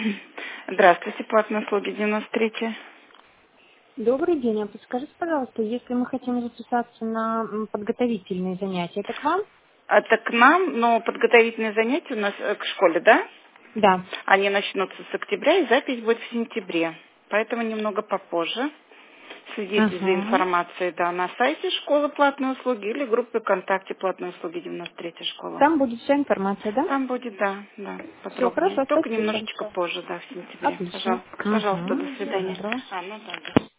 Здравствуйте, платные услуги 93. Добрый день. А подскажите, пожалуйста, если мы хотим записаться на подготовительные занятия, это к вам? Это к нам, но подготовительные занятия у нас к школе, да? Да. Они начнутся с октября, и запись будет в сентябре. Поэтому немного попозже. Следите за Ага. информацией, да, на сайте школы платные услуги или группе ВКонтакте платные услуги 93 школа. Там будет вся информация, да? Там будет, да, Все, подробнее. хорошо, Только спасибо немножечко большое. позже, да, в сентябре. Отлично. Пожалуйста, до Всего свидания. доброго. Ну да, да.